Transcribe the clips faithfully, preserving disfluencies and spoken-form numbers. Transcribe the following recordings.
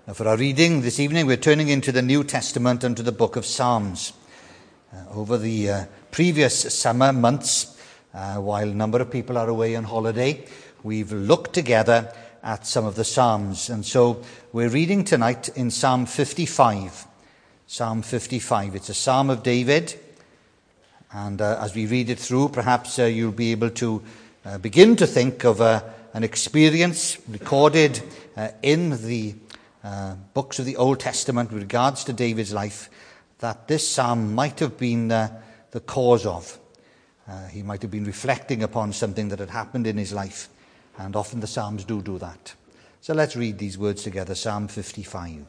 Now for our reading this evening, we're turning into the New Testament and to the book of Psalms. Uh, over the uh, previous summer months, uh, while a number of people are away on holiday, we've looked together at some of the Psalms. And so we're reading tonight in Psalm fifty-five. Psalm fifty-five. It's a Psalm of David. And uh, as we read it through, perhaps uh, you'll be able to uh, begin to think of uh, an experience recorded uh, in the uh, books of the Old Testament with regards to David's life that this psalm might have been uh, the cause of. Uh, he might have been reflecting upon something that had happened in his life, and often the Psalms do do that. So let's read these words together, Psalm fifty-five.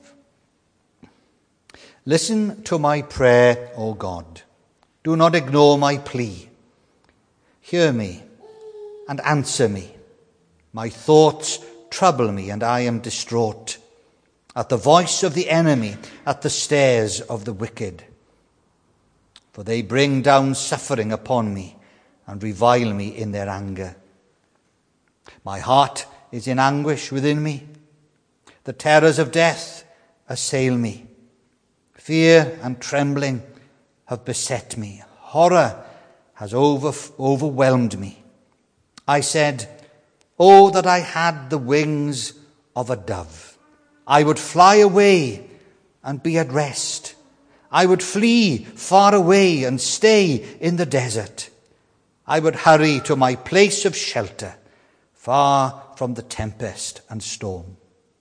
Listen to my prayer, O God. Do not ignore my plea. Hear me and answer me. My thoughts trouble me, and I am distraught at the voice of the enemy, at the stares of the wicked. For they bring down suffering upon me and revile me in their anger. My heart is in anguish within me. The terrors of death assail me. Fear and trembling have beset me. Horror has over, overwhelmed me. I said, "Oh, that I had the wings of a dove. I would fly away and be at rest. I would flee far away and stay in the desert. I would hurry to my place of shelter, far from the tempest and storm."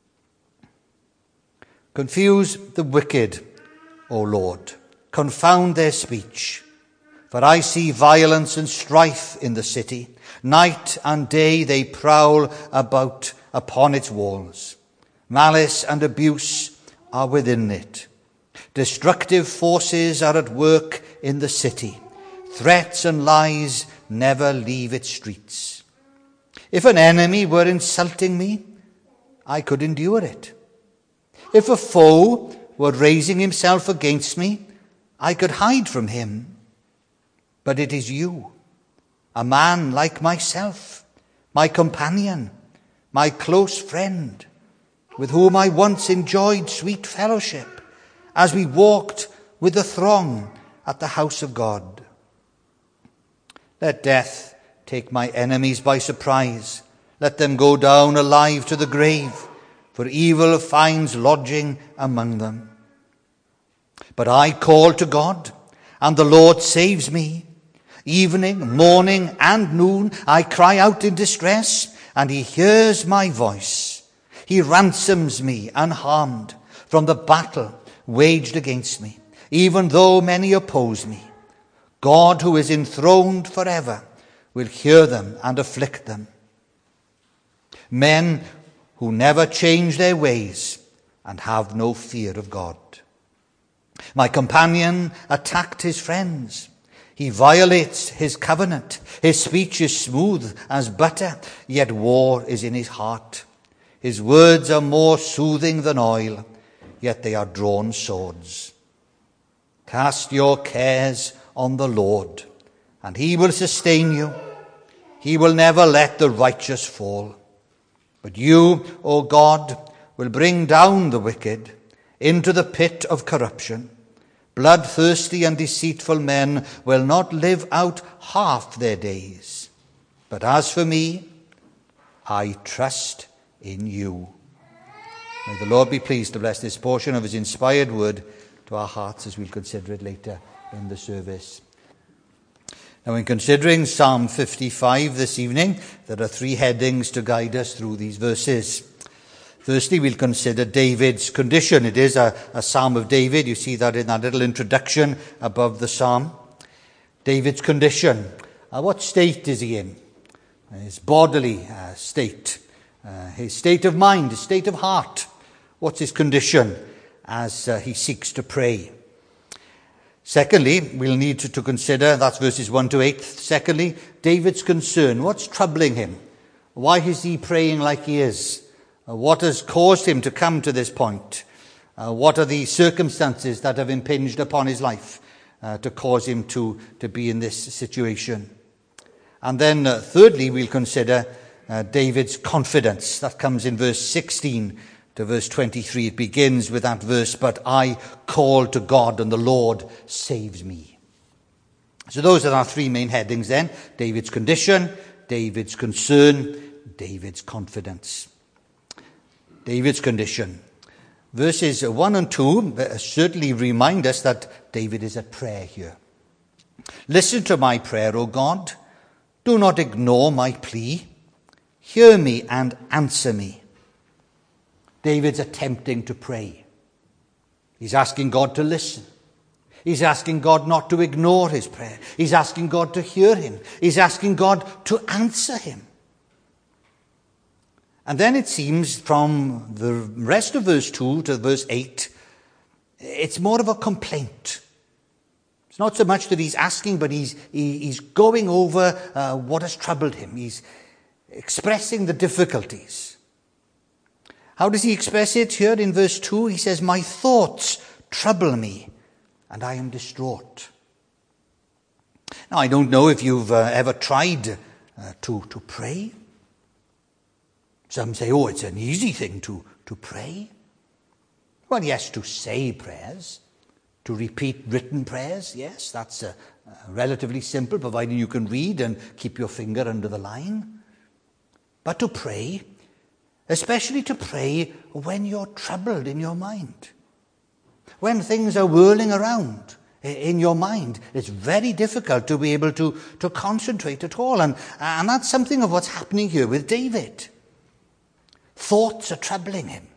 Confuse the wicked, O Lord. Confound their speech. For I see violence and strife in the city. Night and day they prowl about upon its walls. Malice and abuse are within it. Destructive forces are at work in the city. Threats and lies never leave its streets. If an enemy were insulting me, I could endure it. If a foe were raising himself against me, I could hide from him. But it is you, a man like myself, my companion, my close friend, with whom I once enjoyed sweet fellowship as we walked with the throng at the house of God. Let death take my enemies by surprise. Let them go down alive to the grave, for evil finds lodging among them. But I call to God, and the Lord saves me. Evening, morning, and noon, I cry out in distress, and he hears my voice. He ransoms me unharmed from the battle waged against me, even though many oppose me. God, who is enthroned forever, will hear them and afflict them. Men who never change their ways and have no fear of God. My companion attacked his friends. He violates his covenant. His speech is smooth as butter, yet war is in his heart. His words are more soothing than oil, yet they are drawn swords. Cast your cares on the Lord, and he will sustain you. He will never let the righteous fall. But you, O God, will bring down the wicked into the pit of corruption. Bloodthirsty and deceitful men will not live out half their days. But as for me, I trust in you. May the Lord be pleased to bless this portion of his inspired word to our hearts as we'll consider it later in the service. Now, in considering Psalm fifty-five this evening, there are three headings to guide us through these verses. Firstly, we'll consider David's condition. It is a, a Psalm of David. You see that in that little introduction above the Psalm. David's condition. Uh, what state is he in? His bodily uh, state. Uh, his state of mind, his state of heart. What's his condition as uh, he seeks to pray? Secondly, we'll need to, to consider, that's verses one to eight. Secondly, David's concern. What's troubling him? Why is he praying like he is? Uh, what has caused him to come to this point? Uh, what are the circumstances that have impinged upon his life uh, to cause him to, to be in this situation? And then uh, thirdly, we'll consider uh, David's confidence. That comes in verse sixteen to verse twenty-three. It begins with that verse, but I call to God and the Lord saves me. So those are our three main headings then. David's condition, David's concern, David's confidence. David's condition. Verses one and two certainly remind us that David is at prayer here. Listen to my prayer, O God. Do not ignore my plea. Hear me and answer me. David's attempting to pray. He's asking God to listen. He's asking God not to ignore his prayer. He's asking God to hear him. He's asking God to answer him. And then it seems from the rest of verse two to verse eight, it's more of a complaint. It's not so much that he's asking, but he's, he, he's going over uh, what has troubled him. He's expressing the difficulties. How does he express it here in verse two? He says, my thoughts trouble me, and I am distraught. Now, I don't know if you've uh, ever tried uh, to, to pray. Some say, oh, it's an easy thing to, to pray. Well, yes, to say prayers, to repeat written prayers, yes, that's uh, uh, relatively simple, providing you can read and keep your finger under the line. But to pray, especially to pray when you're troubled in your mind, when things are whirling around in your mind, it's very difficult to be able to, to concentrate at all. And, and that's something of what's happening here with David. Thoughts are troubling him.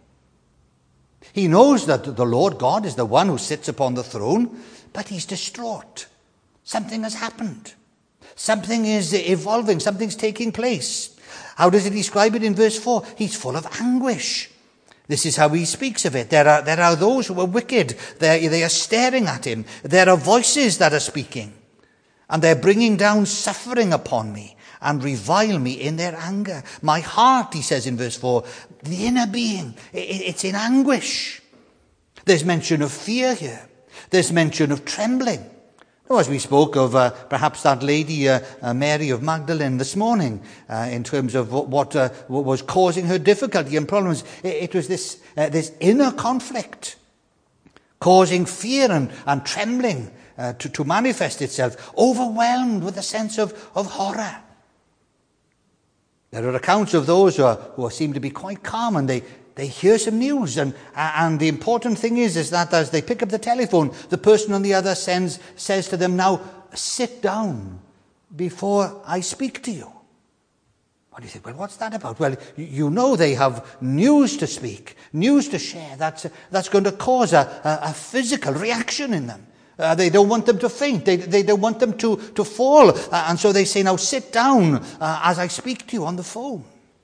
He knows that the Lord God is the one who sits upon the throne, but he's distraught. Something has happened. Something is evolving. Something's taking place. How does he describe it in verse four? He's full of anguish. This is how he speaks of it. There are, there are those who are wicked. They, they are staring at him. There are voices that are speaking. And they're bringing down suffering upon me and revile me in their anger. My heart, he says in verse four, the inner being, it's in anguish. There's mention of fear here. There's mention of trembling. Oh, as we spoke of uh, perhaps that lady, uh, uh, Mary of Magdalene, this morning, uh, in terms of what, what, uh, what was causing her difficulty and problems. It, it was this, uh, this inner conflict causing fear and, and trembling uh, to, to manifest itself, overwhelmed with a sense of, of horror. There are accounts of those who, are, who seem to be quite calm, and they, they hear some news. And, and the important thing is, is that as they pick up the telephone, the person on the other sends, says to them, now sit down before I speak to you. Well, you think, well, what's that about? Well, you know they have news to speak, news to share. That's, that's going to cause a, a, a physical reaction in them. Uh, they don't want them to faint. They, they don't want them to, to fall. Uh, and so they say, now sit down uh, as I speak to you on the phone.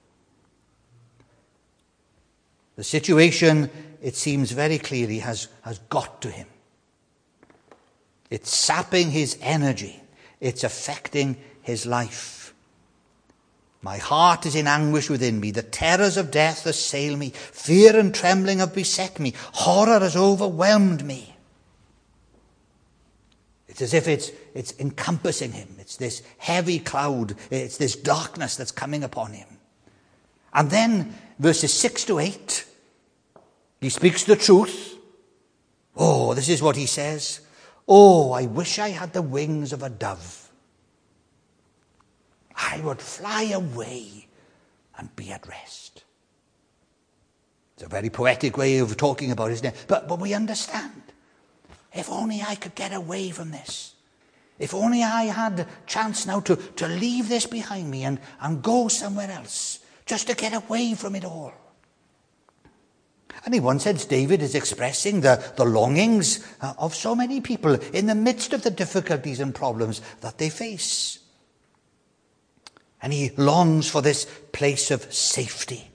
The situation, it seems very clearly, has, has got to him. It's sapping his energy. It's affecting his life. My heart is in anguish within me. The terrors of death assail me. Fear and trembling have beset me. Horror has overwhelmed me. It's as if it's, it's encompassing him. It's this heavy cloud. It's this darkness that's coming upon him. And then verses six to eight, he speaks the truth. Oh, this is what he says. Oh, I wish I had the wings of a dove. I would fly away and be at rest. It's a very poetic way of talking about it, isn't it? But, but we understand. If only I could get away from this. If only I had a chance now to, to leave this behind me and, and go somewhere else. Just to get away from it all. And in one sense, David is expressing the, the longings of so many people in the midst of the difficulties and problems that they face. And he longs for this place of safety.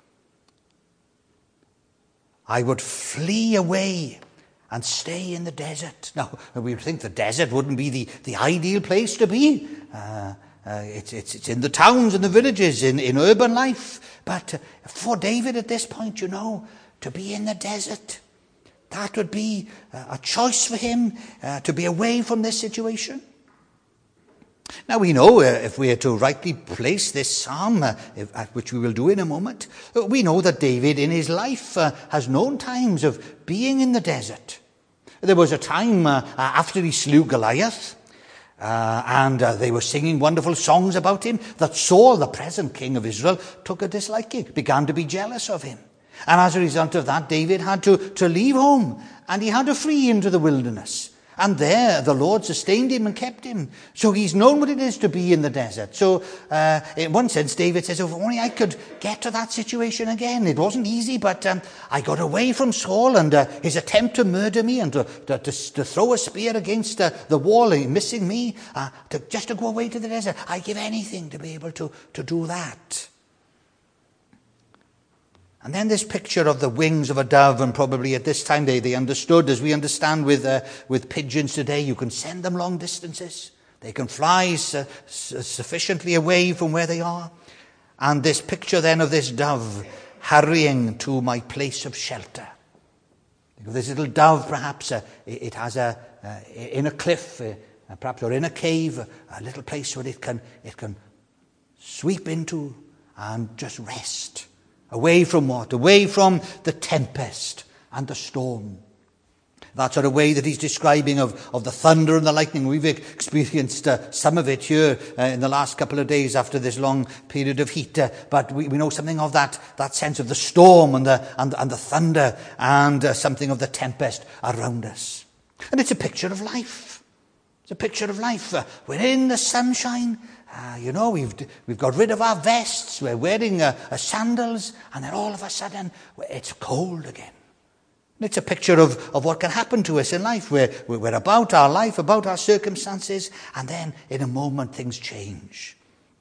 I would flee away and stay in the desert. Now, we would think the desert wouldn't be the, the ideal place to be. Uh, uh, it's, it's, it's in the towns and the villages, in, in urban life. But uh, for David at this point, you know, to be in the desert, that would be uh, a choice for him uh, to be away from this situation. Now we know, uh, if we are to rightly place this psalm, uh, if, uh, which we will do in a moment, uh, we know that David in his life uh, has known times of being in the desert. There was a time uh, after he slew Goliath, uh, and uh, they were singing wonderful songs about him, that Saul, the present king of Israel, took a disliking, began to be jealous of him. And as a result of that, David had to, to leave home, and he had to flee into the wilderness. And there the Lord sustained him and kept him. So he's known what it is to be in the desert. So uh, in one sense, David says, if only I could get to that situation again. It wasn't easy, but um, I got away from Saul and uh, his attempt to murder me and to, to, to, to throw a spear against uh, the wall, missing me, uh, to, just to go away to the desert. I'd give anything to be able to, to do that. And then this picture of the wings of a dove, and probably at this time they, they understood, as we understand with uh, with pigeons today, you can send them long distances. They can fly su- su- sufficiently away from where they are. And this picture then of this dove hurrying to my place of shelter. This little dove, perhaps, uh, it has a, uh, in a cliff, uh, perhaps, or in a cave, a little place where it can it can sweep into and just rest. Away from what? Away from the tempest and the storm. That sort of way that he's describing of, of the thunder and the lightning. We've experienced uh, some of it here uh, in the last couple of days after this long period of heat. Uh, but we, we know something of that, that sense of the storm and the, and, and the thunder and uh, something of the tempest around us. And it's a picture of life. It's a picture of life. Uh, we're in the sunshine. Uh, you know, we've we've got rid of our vests, we're wearing uh, uh, sandals, and then all of a sudden, it's cold again. And it's a picture of, of what can happen to us in life. We're, we're about our life, about our circumstances, and then in a moment things change.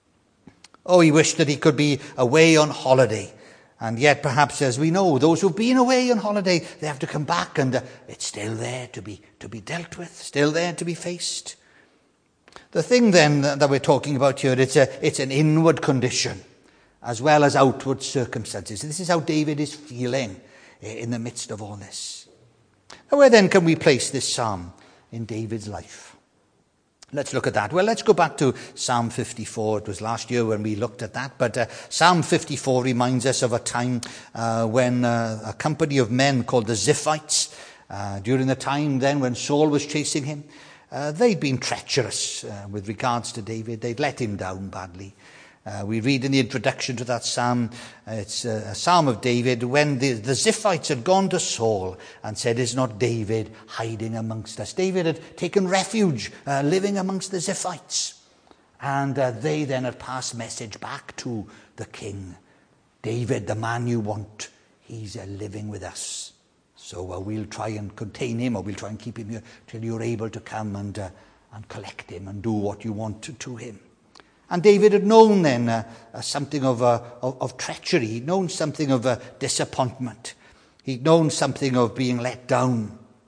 Oh, he wished that he could be away on holiday. And yet, perhaps, as we know, those who've been away on holiday, they have to come back, and uh, it's still there to be to be dealt with, still there to be faced. The thing then that we're talking about here, it's a it's an inward condition as well as outward circumstances. This is how David is feeling in the midst of all this. Now, where then can we place this psalm in David's life? Let's look at that. Well, let's go back to Psalm fifty-four. It was last year when we looked at that, but uh, Psalm fifty-four reminds us of a time uh, when uh, a company of men called the Ziphites, uh, during the time then when Saul was chasing him, Uh, they'd been treacherous uh, with regards to David. They'd let him down badly. Uh, we read in the introduction to that psalm, uh, it's a, a psalm of David, when the, the Ziphites had gone to Saul and said, is not David hiding amongst us? David had taken refuge, uh, living amongst the Ziphites. And uh, they then had passed message back to the king. David, the man you want, he's uh, living with us. So uh, we'll try and contain him, or we'll try and keep him here till you're able to come and uh, and collect him and do what you want to, to him. And David had known then uh, uh, something of, uh, of of treachery. He'd known something of uh, disappointment. He'd known something of being let down.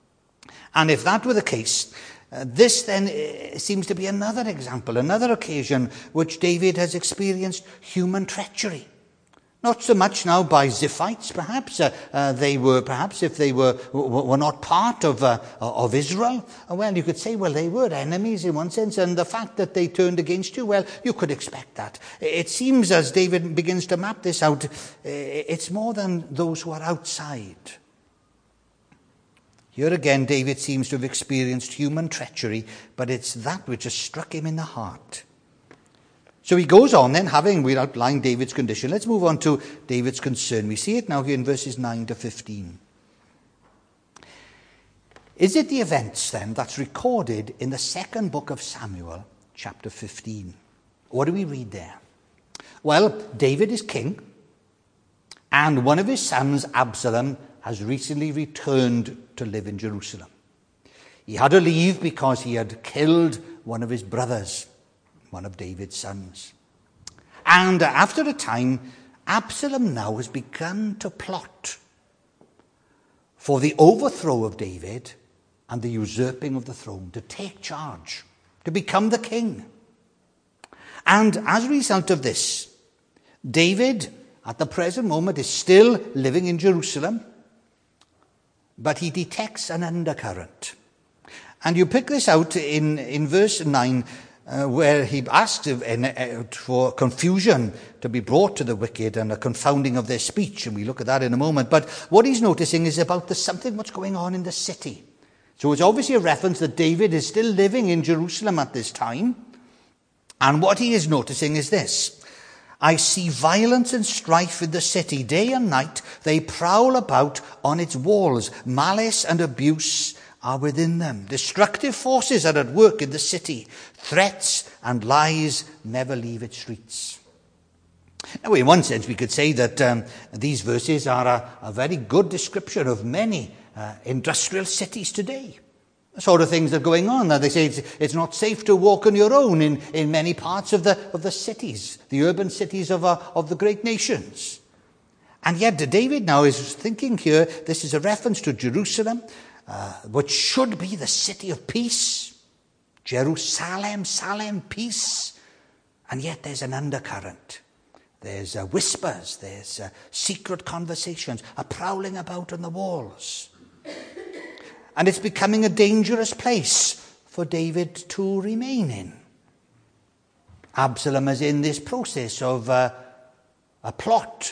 And if that were the case, uh, this then uh, seems to be another example, another occasion which David has experienced human treachery. Not so much now by Ziphites, perhaps. Uh, uh, they were, perhaps, if they were were not part of uh, of Israel, well, you could say, well, they were enemies in one sense, and the fact that they turned against you, well, you could expect that. It seems, as David begins to map this out, it's more than those who are outside. Here again, David seems to have experienced human treachery, but it's that which has struck him in the heart. So he goes on then, having we outlined David's condition. Let's move on to David's concern. We see it now here in verses nine to fifteen. Is it the events then that's recorded in the second book of Samuel, chapter fifteen? What do we read there? Well, David is king, and one of his sons, Absalom, has recently returned to live in Jerusalem. He had to leave because he had killed one of his brothers, one of David's sons. And after a time, Absalom now has begun to plot for the overthrow of David and the usurping of the throne, to take charge, to become the king. And as a result of this, David, at the present moment, is still living in Jerusalem, but he detects an undercurrent. And you pick this out in, in verse nine. uh, where he asks if, uh, for confusion to be brought to the wicked and a confounding of their speech, and we look at that in a moment. But what he's noticing is about the, something what's going on in the city. So it's obviously a reference that David is still living in Jerusalem at this time. And what he is noticing is this: I see violence and strife in the city. Day and night they prowl about on its walls. Malice and abuse are within them. Destructive forces are at work in the city. Threats and lies never leave its streets. Now, in one sense, we could say that um, these verses are a, a very good description of many uh, industrial cities today. The sort of things that are going on. Now, they say it's, it's not safe to walk on your own in, in many parts of the of the cities, the urban cities of uh, of the great nations. And yet, David now is thinking here, this is a reference to Jerusalem, uh, which should be the city of peace. Jerusalem, Salem, peace. And yet there's an undercurrent. There's uh, whispers, there's uh, secret conversations, a prowling about on the walls. And it's becoming a dangerous place for David to remain in. Absalom is in this process of uh, a plot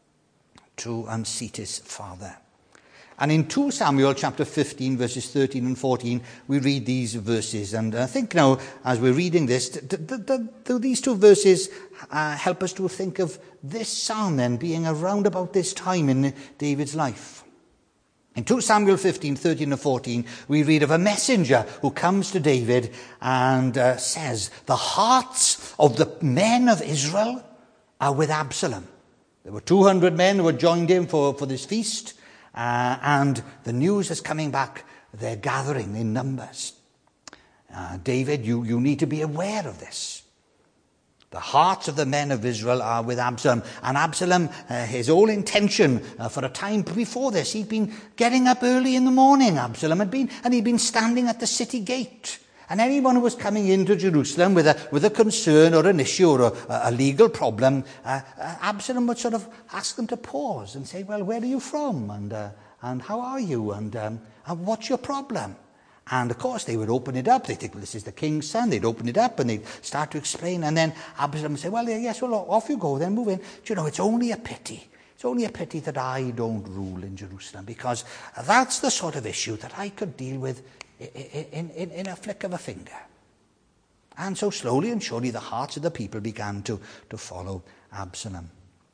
to unseat his father. And in Second Samuel chapter fifteen, verses thirteen and fourteen, we read these verses. And I think now, as we're reading this, th- th- th- th- these two verses uh, help us to think of this psalm then being around about this time in David's life. In Second Samuel fifteen, thirteen and fourteen, we read of a messenger who comes to David and uh, says, the hearts of the men of Israel are with Absalom. There were two hundred men who had joined him for, for this feast, uh, and the news is coming back. They're gathering in numbers. Uh, David, you, you need to be aware of this. The hearts of the men of Israel are with Absalom. And Absalom, uh, his whole intention uh, for a time before this, he'd been getting up early in the morning, Absalom had been, and he'd been standing at the city gate. And anyone who was coming into Jerusalem with a with a concern or an issue or a, a legal problem, uh, uh, Absalom would sort of ask them to pause and say, well, where are you from? And uh, and how are you? And, um, and what's your problem? And, of course, they would open it up. They'd think, well, this is the king's son. They'd open it up and they'd start to explain. And then Absalom would say, well, yes, well, off you go then, move in. Do you know, it's only a pity. It's only a pity that I don't rule in Jerusalem, because that's the sort of issue that I could deal with in, in, in a flick of a finger. And so slowly and surely the hearts of the people began to, to follow Absalom.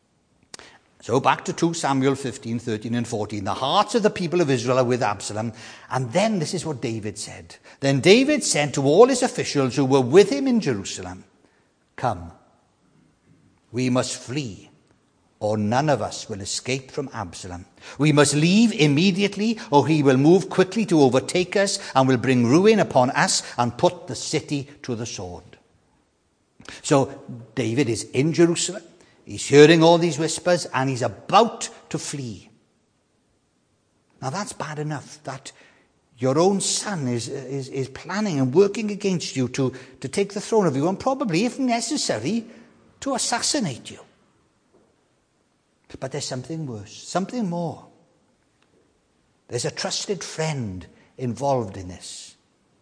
So back to Second Samuel fifteen, thirteen and fourteen. The hearts of the people of Israel are with Absalom. And then this is what David said. Then David said to all his officials who were with him in Jerusalem, come, we must flee, or none of us will escape from Absalom. We must leave immediately, or he will move quickly to overtake us and will bring ruin upon us and put the city to the sword. So David is in Jerusalem. He's hearing all these whispers and he's about to flee. Now that's bad enough, that your own son is, is, is planning and working against you to, to take the throne of you and probably, if necessary, to assassinate you. But there's something worse, something more. There's a trusted friend involved in this.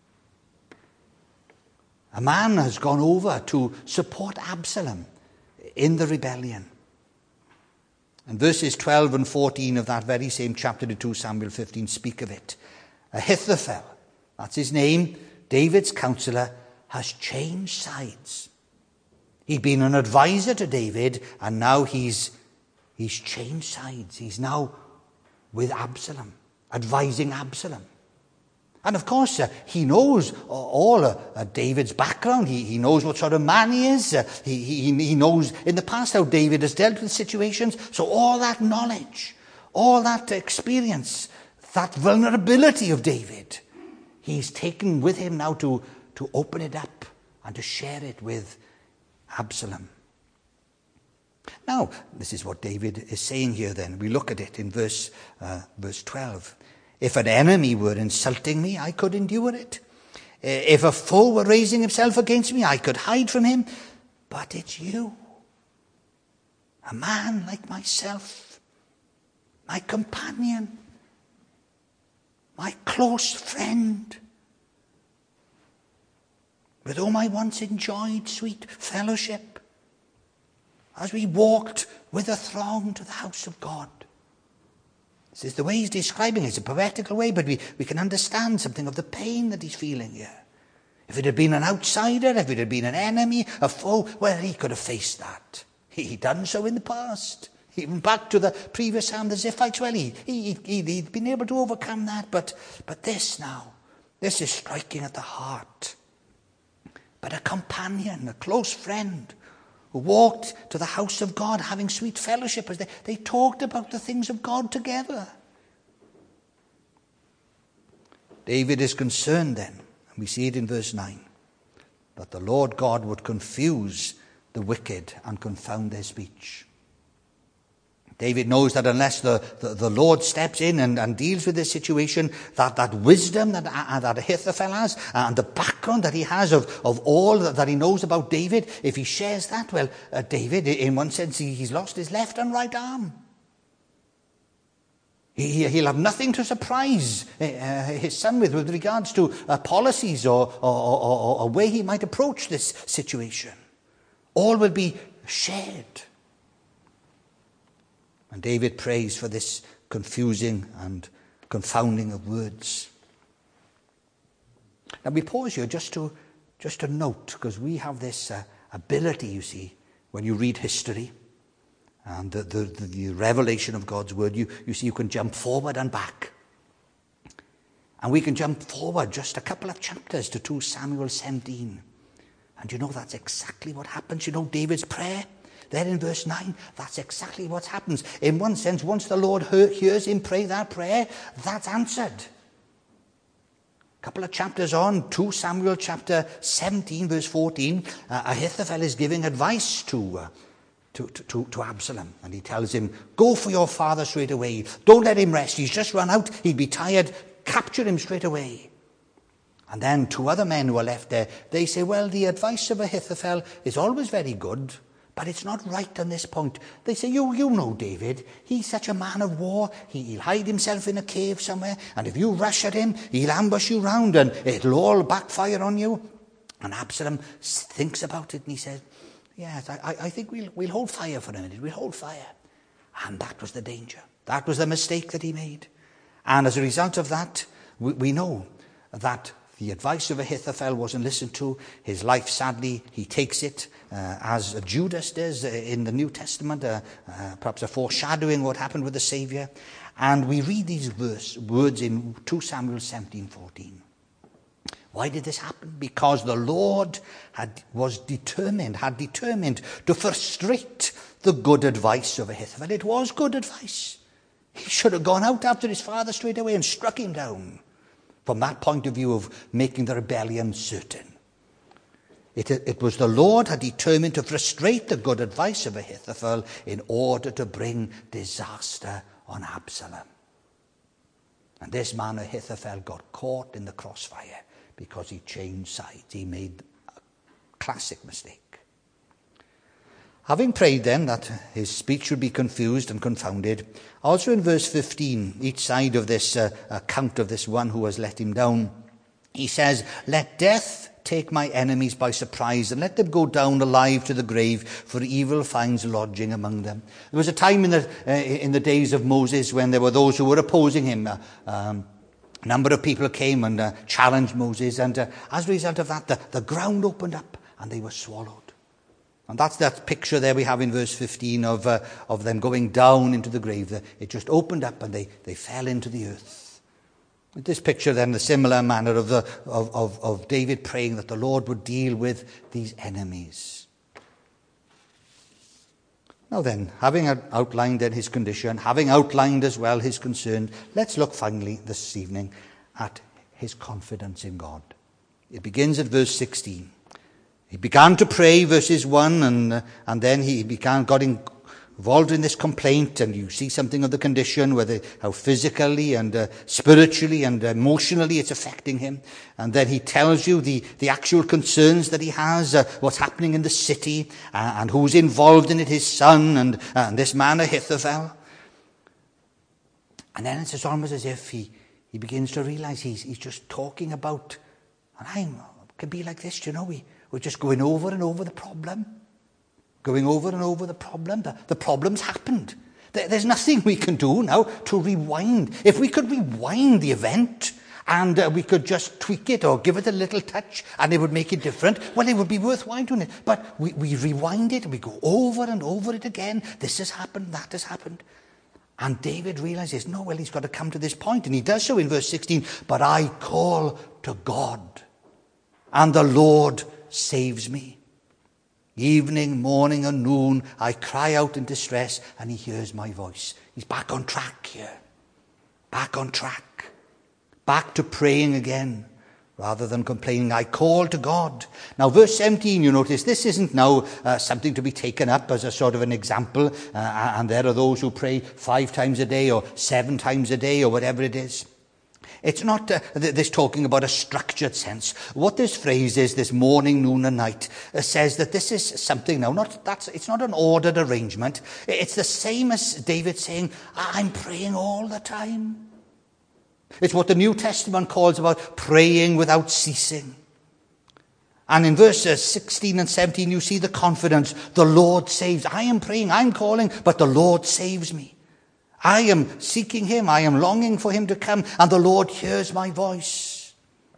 A man has gone over to support Absalom in the rebellion. And verses twelve and fourteen of that very same chapter in Second Samuel fifteen speak of it. Ahithophel, that's his name, David's counselor, has changed sides. He'd been an advisor to David, and now he's he's changed sides. He's now with Absalom, advising Absalom. And of course, uh, he knows all uh, uh, David's background. He, he knows what sort of man he is. Uh, he, he, he knows in the past how David has dealt with situations. So all that knowledge, all that experience, that vulnerability of David, he's taken with him now to, to open it up and to share it with Absalom. Now, this is what David is saying here then. We look at it in verse, uh, verse twelve. If an enemy were insulting me, I could endure it. If a foe were raising himself against me, I could hide from him. But it's you, a man like myself, my companion, my close friend. with whom I once enjoyed sweet fellowship, as we walked with the throng to the house of God. This is the way he's describing it. It's a poetical way, but we, we can understand something of the pain that he's feeling here. If it had been an outsider, if it had been an enemy, a foe, well, he could have faced that. He'd done so in the past. Even back to the previous psalm, the Ziphites, well, he, he, he, he'd been able to overcome that. But, but this now, this is striking at the heart. But a companion, a close friend, who walked to the house of God having sweet fellowship as they, they talked about the things of God together. David is concerned then, and we see it in verse nine, that the Lord God would confuse the wicked and confound their speech. David knows that unless the, the, the Lord steps in and, and deals with this situation, that, that wisdom that, uh, that Ahithophel has and the background that he has of, of all that, that he knows about David, if he shares that, well, uh, David, in one sense, he, he's lost his left and right arm. He, he'll have nothing to surprise uh, his son with with regards to uh, policies or, or, or, or a way he might approach this situation. All will be shared. And David prays for this confusing and confounding of words. Now we pause here just to just to note, because we have this uh, ability, you see, when you read history and the, the, the, the revelation of God's word, you, you see you can jump forward and back. And we can jump forward just a couple of chapters to Second Samuel seventeen. And you know that's exactly what happens. You know David's prayer? There in verse nine, that's exactly what happens. In one sense, once the Lord hears him pray that prayer, that's answered. A couple of chapters on, Second Samuel chapter seventeen, verse fourteen, uh, Ahithophel is giving advice to, uh, to, to, to Absalom. And he tells him, go for your father straight away. Don't let him rest. He's just run out. He'd be tired. Capture him straight away. And then two other men who are left there, they say, well, the advice of Ahithophel is always very good, but it's not right on this point. They say, you you know David, he's such a man of war, he, he'll hide himself in a cave somewhere, and if you rush at him, he'll ambush you round, and it'll all backfire on you. And Absalom thinks about it, and he says, yes, I, I think we'll, we'll hold fire for a minute, we'll hold fire. And that was the danger. That was the mistake that he made. And as a result of that, we, we know that the advice of Ahithophel wasn't listened to. His life, sadly, he takes it uh, as Judas does uh, in the New Testament, uh, uh, perhaps a foreshadowing what happened with the Saviour. And we read these verse, words in Second Samuel seventeen fourteen. Why did this happen? Because the Lord had was determined, had determined to frustrate the good advice of Ahithophel. It was good advice. He should have gone out after his father straight away and struck him down. From that point of view of making the rebellion certain. It, it was the Lord had determined to frustrate the good advice of Ahithophel in order to bring disaster on Absalom. And this man Ahithophel got caught in the crossfire because he changed sides. He made a classic mistake. Having prayed then that his speech should be confused and confounded, also in verse fifteen, each side of this uh, account of this one who has let him down, he says, let death take my enemies by surprise and let them go down alive to the grave, for evil finds lodging among them. There was a time in the, uh, in the days of Moses when there were those who were opposing him. Uh, um, a number of people came and uh, challenged Moses, and uh, as a result of that, the, the ground opened up and they were swallowed. And that's that picture there we have in verse fifteen of uh, of them going down into the grave. It just opened up and they, they fell into the earth. This picture then, the similar manner of, the, of, of, of David praying that the Lord would deal with these enemies. Now then, having outlined then his condition, having outlined as well his concern, let's look finally this evening at his confidence in God. It begins at verse sixteen. He began to pray, verses one, and uh, and then he began, got involved in this complaint, and you see something of the condition, whether how physically and uh, spiritually and emotionally it's affecting him. And then he tells you the, the actual concerns that he has, uh, what's happening in the city, uh, and who's involved in it, his son, and, uh, and this man Ahithophel. And then it's almost as if he, he begins to realize he's, he's just talking about, and I'm can be like this, you know. We, we're just going over and over the problem. Going over and over the problem. The, the problem's happened. There, there's nothing we can do now to rewind. If we could rewind the event and uh, we could just tweak it or give it a little touch and it would make it different, well, it would be worthwhile doing it. But we, we rewind it, we go over and over it again. This has happened, that has happened. And David realizes, no, well, he's got to come to this point. And he does so in verse sixteen. But I call to God, and the Lord saves me. Evening, morning, and noon, I cry out in distress, and he hears my voice. He's back on track here. Back on track. Back to praying again, rather than complaining. I call to God. Now, verse seventeen, you notice, this isn't now uh, something to be taken up as a sort of an example, uh, and there are those who pray five times a day, or seven times a day, or whatever it is. It's not uh, this talking about a structured sense. What this phrase is, this morning, noon and night, uh, says that this is something now, not that's it's not an ordered arrangement. It's the same as David saying, I'm praying all the time. It's what the New Testament calls about praying without ceasing. And in verses sixteen and seventeen, you see the confidence. The Lord saves. I am praying, I'm calling, but the Lord saves me. I am seeking him. I am longing for him to come. And the Lord hears my voice.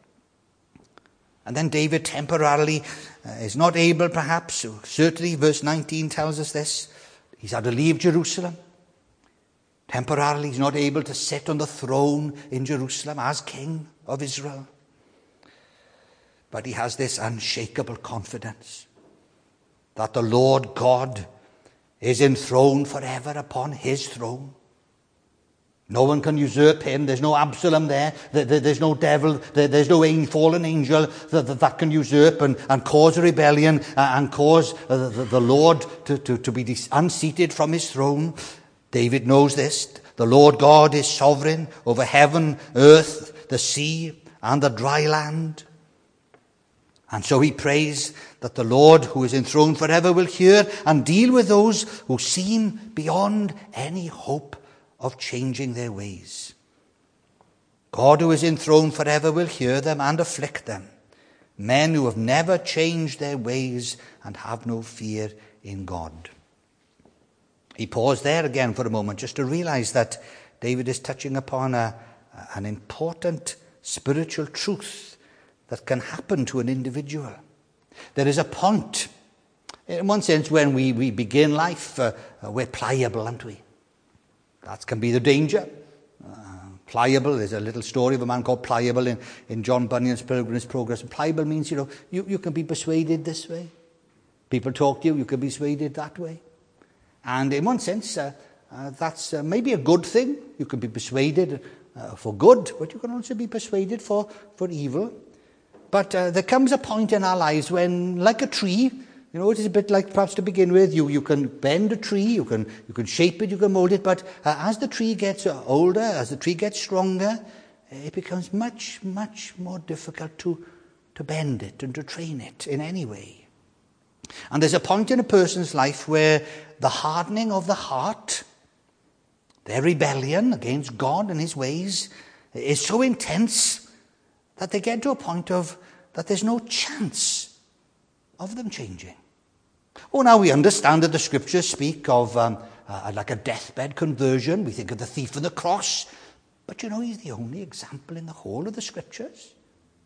And then David temporarily uh, is not able, perhaps. Certainly, verse nineteen tells us this. He's had to leave Jerusalem. Temporarily, he's not able to sit on the throne in Jerusalem as king of Israel. But he has this unshakable confidence that the Lord God is enthroned forever upon his throne. No one can usurp him. There's no Absalom there. There's no devil. There's no fallen angel that, that can usurp and, and cause a rebellion and cause the, the Lord to, to, to be unseated from his throne. David knows this. The Lord God is sovereign over heaven, earth, the sea, and the dry land. And so he prays that the Lord, who is enthroned forever, will hear and deal with those who seem beyond any hope of changing their ways. God, who is enthroned forever, will hear them and afflict them. Men who have never changed their ways and have no fear in God. He paused there again for a moment just to realize that David is touching upon a, an important spiritual truth that can happen to an individual. There is a point, in one sense, when we, we begin life, uh, we're pliable, aren't we? That can be the danger. Uh, pliable, there's a little story of a man called Pliable in, in John Bunyan's Pilgrim's Progress. And pliable means, you know, you, you can be persuaded this way. People talk to you, you can be persuaded that way. And in one sense, uh, uh, that's uh, maybe a good thing. You can be persuaded uh, for good, but you can also be persuaded for, for evil. But uh, there comes a point in our lives when, like a tree, you know, it is a bit like, perhaps to begin with, you, you can bend a tree, you can you can shape it, you can mold it, but uh, as the tree gets older, as the tree gets stronger, it becomes much, much more difficult to, to bend it and to train it in any way. And there's a point in a person's life where the hardening of the heart, their rebellion against God and his ways, is so intense that they get to a point of that there's no chance of them changing. Oh, now we understand that the scriptures speak of um, uh, like a deathbed conversion. We think of the thief on the cross. But you know, he's the only example in the whole of the scriptures.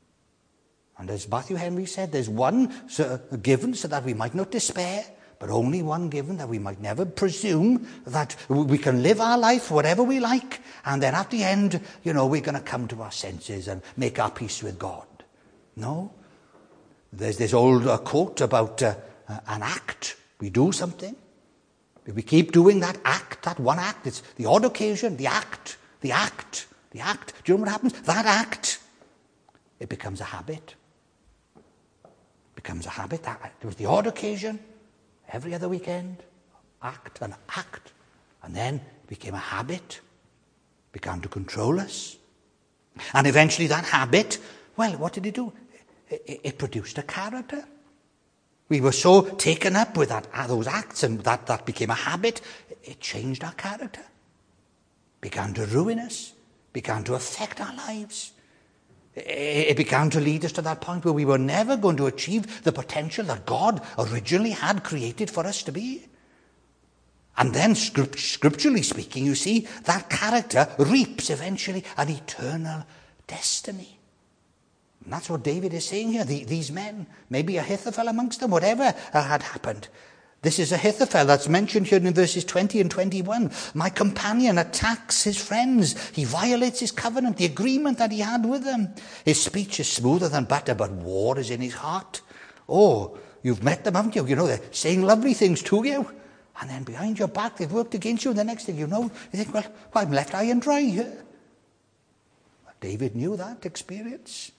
And as Matthew Henry said, there's one so, given so that we might not despair, but only one given that we might never presume that we can live our life whatever we like, and then at the end, you know, we're going to come to our senses and make our peace with God. No. There's this old uh, quote about uh, uh, an act. We do something. If we keep doing that act, that one act, it's the odd occasion, the act, the act, the act. Do you know what happens? That act, it becomes a habit. becomes a habit. That, it was the odd occasion, every other weekend, act and act. And then it became a habit, began to control us. And eventually that habit, well, what did it do? It, it produced a character. We were so taken up with that, those acts, and that, that became a habit. It changed our character, began to ruin us, began to affect our lives. It began to lead us to that point where we were never going to achieve the potential that God originally had created for us to be. And then, scripturally speaking, you see, that character reaps eventually an eternal destiny. And that's what David is saying here. These men, maybe Ahithophel amongst them, whatever had happened. This is Ahithophel that's mentioned here in verses twenty and twenty-one. My companion attacks his friends. He violates his covenant, the agreement that he had with them. His speech is smoother than butter, but war is in his heart. Oh, you've met them, haven't you? You know, they're saying lovely things to you. And then behind your back, they've worked against you. And the next thing you know, you think, well, well I'm left high and dry here. David knew that experience.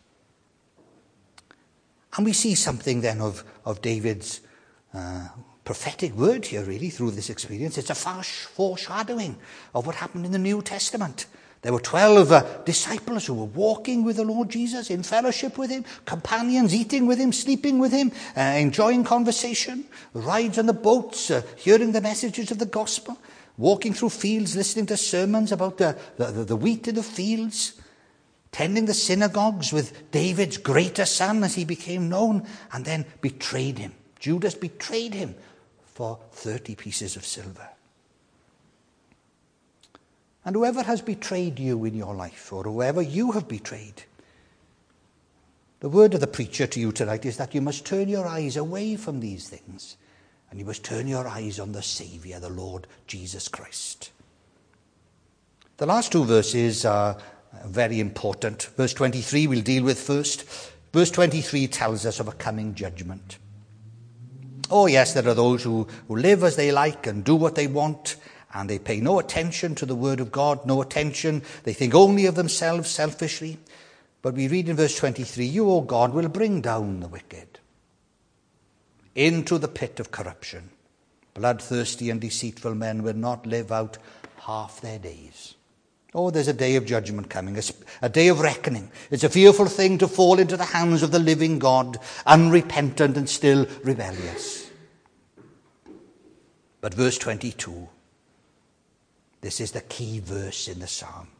And we see something then of, of David's uh, prophetic word here, really, through this experience. It's a foreshadowing of what happened in the New Testament. There were twelve uh, disciples who were walking with the Lord Jesus, in fellowship with him, companions, eating with him, sleeping with him, uh, enjoying conversation, rides on the boats, uh, hearing the messages of the gospel, walking through fields, listening to sermons about the, the, the wheat in the fields, attending the synagogues with David's greater son as he became known, and then betrayed him. Judas betrayed him for thirty pieces of silver. And whoever has betrayed you in your life, or whoever you have betrayed, the word of the preacher to you tonight is that you must turn your eyes away from these things, and you must turn your eyes on the Saviour, the Lord Jesus Christ. The last two verses are very important. Verse twenty-three we'll deal with first. Verse twenty-three tells us of a coming judgment. Oh yes, there are those who, who live as they like and do what they want, and they pay no attention to the word of God, no attention. They think only of themselves selfishly. But we read in verse twenty-three, you, O God, will bring down the wicked into the pit of corruption. Bloodthirsty and deceitful men will not live out half their days. Oh, there's a day of judgment coming, a, a day of reckoning. It's a fearful thing to fall into the hands of the living God, unrepentant and still rebellious. But verse twenty-two, this is the key verse in the psalm.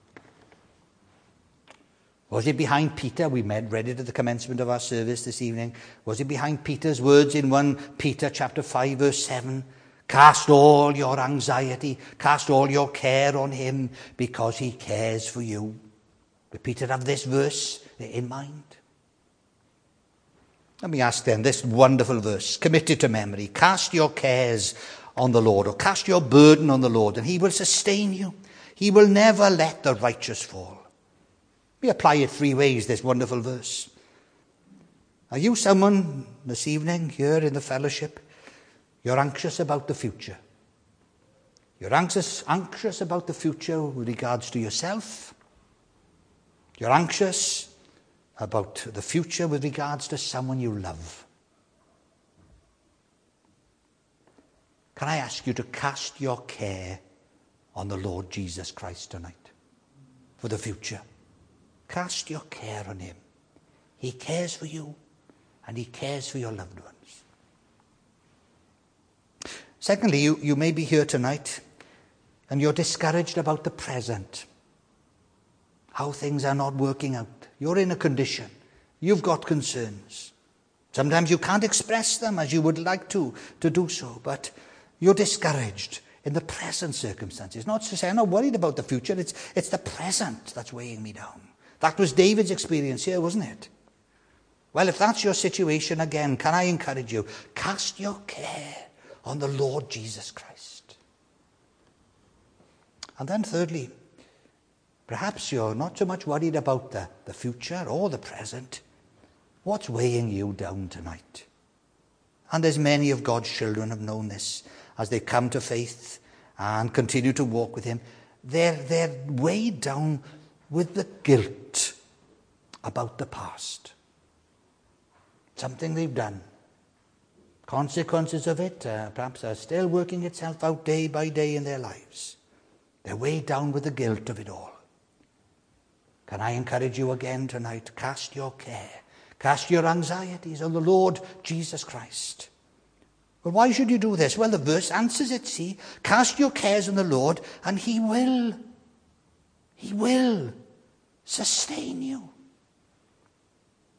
Was it behind Peter? We read it at the commencement of our service this evening. Was it behind Peter's words in First Peter chapter five, verse seven? Cast all your anxiety, cast all your care on him, because he cares for you. Did Peter have this verse in mind? Let me ask then, this wonderful verse, committed to memory. Cast your cares on the Lord, or cast your burden on the Lord, and he will sustain you. He will never let the righteous fall. We apply it three ways, this wonderful verse. Are you someone this evening here in the fellowship? You're anxious about the future. You're anxious, anxious about the future with regards to yourself. You're anxious about the future with regards to someone you love. Can I ask you to cast your care on the Lord Jesus Christ tonight for the future? Cast your care on him. He cares for you, and he cares for your loved ones. Secondly, you, you may be here tonight and you're discouraged about the present. How things are not working out. You're in a condition. You've got concerns. Sometimes you can't express them as you would like to, to do so, but you're discouraged in the present circumstances. Not to say I'm not worried about the future, it's, it's the present that's weighing me down. That was David's experience here, wasn't it? Well, if that's your situation again, can I encourage you? Cast your care on the Lord Jesus Christ. And then thirdly, perhaps you're not so much worried about the, the future or the present. What's weighing you down tonight? And as many of God's children have known this, as they come to faith and continue to walk with him, they're, they're weighed down with the guilt about the past. Something they've done. Consequences of it uh, perhaps are still working itself out day by day in their lives. They're weighed down with the guilt of it all. Can I encourage you again tonight? Cast your care, cast your anxieties on the Lord Jesus Christ. Well, why should you do this? Well, the verse answers it, see. Cast your cares on the Lord, and he will. He will sustain you.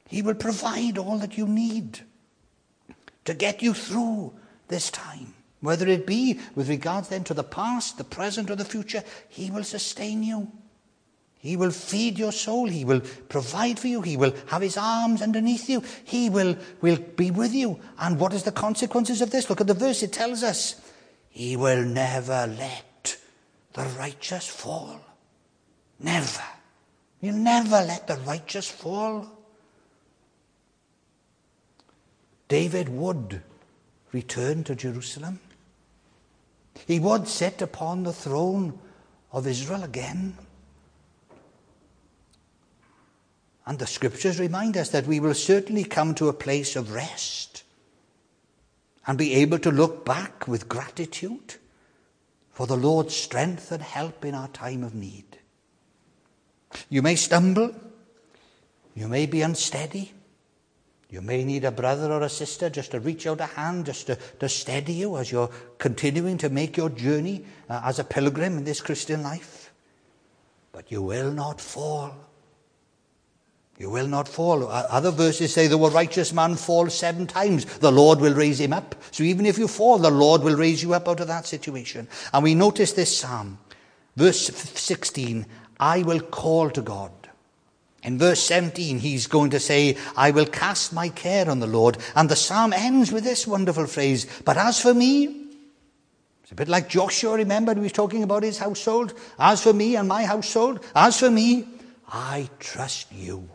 He will provide all that you need to get you through this time. Whether it be with regards then to the past, the present, or the future, he will sustain you. He will feed your soul. He will provide for you. He will have his arms underneath you. He will, will be with you. And what is the consequences of this? Look at the verse. It tells us, he will never let the righteous fall. Never. He'll never let the righteous fall. David would return to Jerusalem. He would sit upon the throne of Israel again. And the scriptures remind us that we will certainly come to a place of rest and be able to look back with gratitude for the Lord's strength and help in our time of need. You may stumble. You may be unsteady. You may need a brother or a sister just to reach out a hand, just to, to steady you as you're continuing to make your journey uh, as a pilgrim in this Christian life. But you will not fall. You will not fall. Other verses say, though a righteous man falls seven times, the Lord will raise him up. So even if you fall, the Lord will raise you up out of that situation. And we notice this psalm, verse sixteen, I will call to God. In verse seventeen, he's going to say, I will cast my care on the Lord. And the psalm ends with this wonderful phrase, but as for me, it's a bit like Joshua, remember, he was talking about his household. As for me and my household, as for me, I trust you.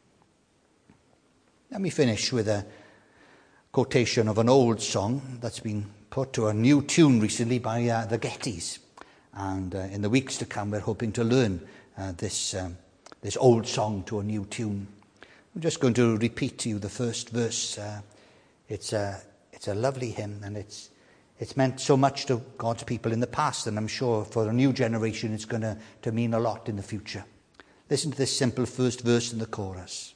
Let me finish with a quotation of an old song that's been put to a new tune recently by uh, the Gettys. And uh, in the weeks to come, we're hoping to learn uh, this um, this old song to a new tune. I'm just going to repeat to you the first verse. Uh, it's a it's a lovely hymn, and it's it's meant so much to God's people in the past, and I'm sure for a new generation it's going to, to mean a lot in the future. Listen to this simple first verse in the chorus.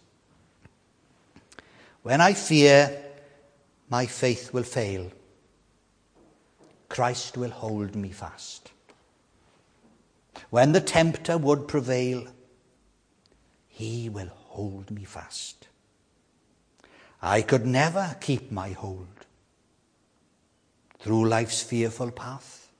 When I fear my faith will fail, Christ will hold me fast. When the tempter would prevail, he will hold me fast. I could never keep my hold through life's fearful path,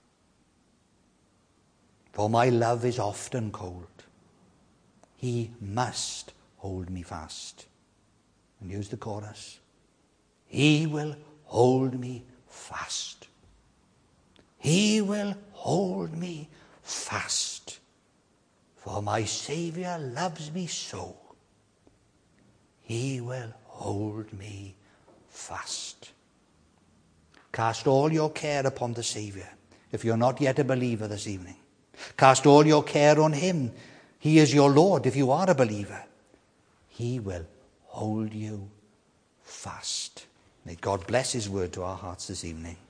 for my love is often cold. He must hold me fast. And here's the chorus. He will hold me fast. He will hold me fast. For my Saviour loves me so. He will hold me fast. Cast all your care upon the Saviour, if you're not yet a believer this evening. Cast all your care on him. He is your Lord if you are a believer. He will hold you fast. May God bless his word to our hearts this evening.